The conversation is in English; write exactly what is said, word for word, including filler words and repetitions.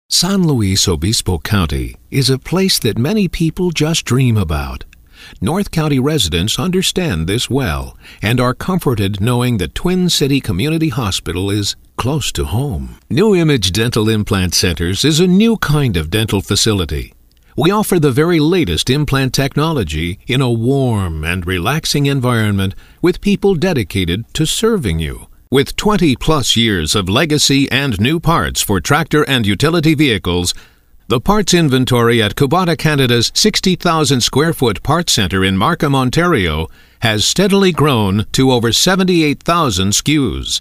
San Luis Obispo County is a place that many people just dream about. North County residents understand this well and are comforted knowing that Twin City Community Hospital is close to home. New Image Dental Implant Centers is a new kind of dental facility. We offer the very latest implant technology in a warm and relaxing environment with people dedicated to serving you. With twenty plus years of legacy and new parts for tractor and utility vehicles, the parts inventory at Kubota Canada's sixty thousand square foot parts center in Markham, Ontario has steadily grown to over seventy-eight thousand S K Us.